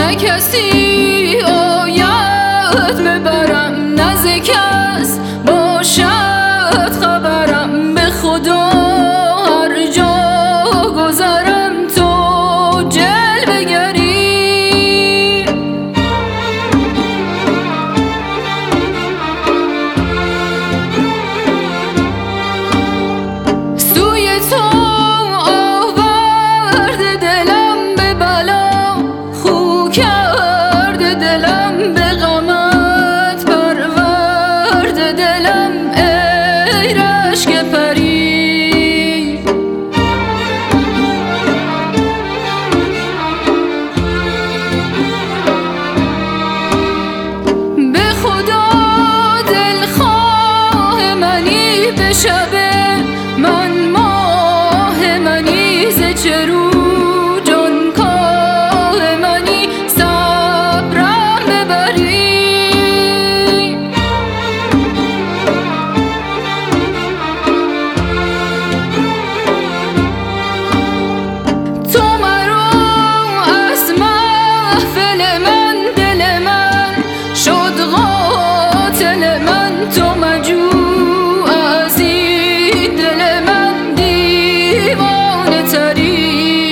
نه کسی آید ببرم، نه ز کس باشد خبرم. به خدا هر جا گذرم تو جلوه گری، سوی تو آورد دلم به بلا، خو کرد دلم به غمت پرورد دلم ای رشک پری. به خدا دلخواه منی، به شب من ماه منی، ز چه رو جانکاه منی صبرم ببری. تو مرا از محفل من، دل من شد قاتل من. تو مجوع از این دل من دیوانه تری.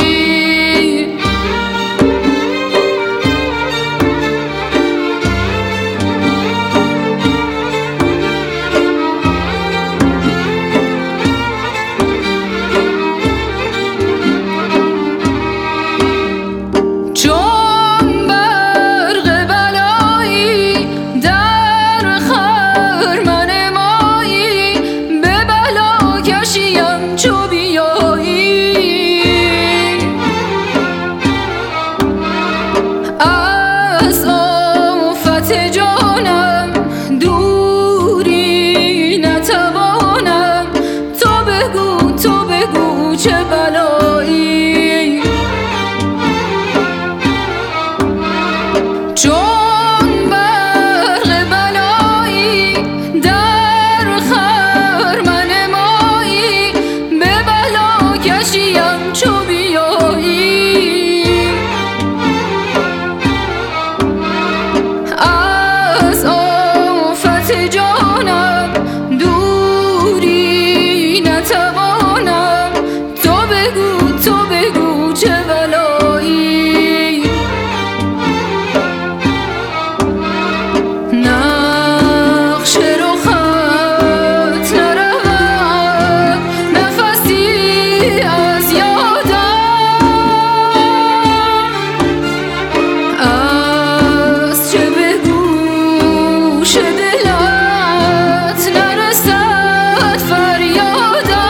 چون برق بلایی در خرمن مایی، به بلا کشیم چو بیایی. از آفت جانم دوری نتوانم، تو بگو چه بلایی. چون برق بلایی در خرمن مایی، به بلا کشیم چو بیایی. از آفت جانم دوری نتوانم، تو بگو چه بلایی. نقش رخت نرود نفسی از یادم، از چه به گوش دلت نرسد فریادم.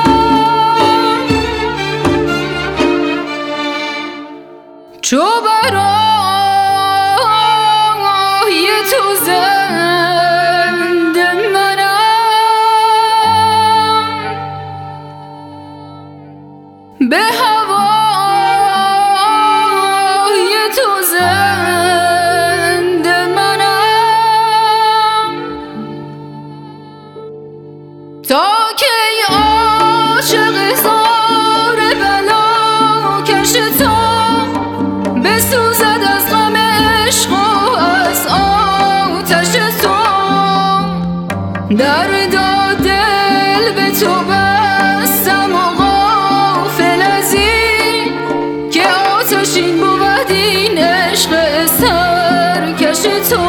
چو برای تو زنده منم، به هوای تو زنده منم. تا کی عاشق زار بلا کش تو، بسوزد از غم عشق و از آتش تو. دردا دل به تو بستم و غافل از این که آتشین بود این عشق سرکش تو.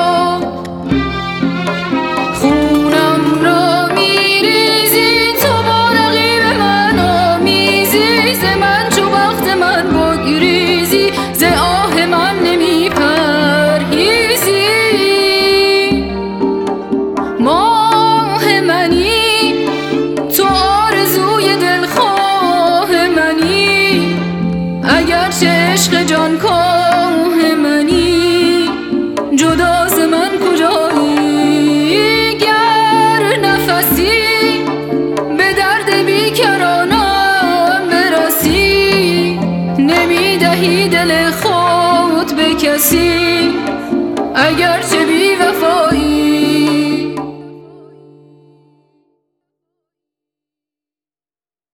خونم را میریزی تو با رقیب من آمیزی، ز من چو بخت من بگریزی، ز آه من نمی پرهیزی. ماه منی تو آرزوی دلخواه منی، اگرچه عشق جانکاه منی، جدا ز من کجایی. گر نفسی به درد بیکرانم برسی، نمی دهی دل خود به کسی، اگرچه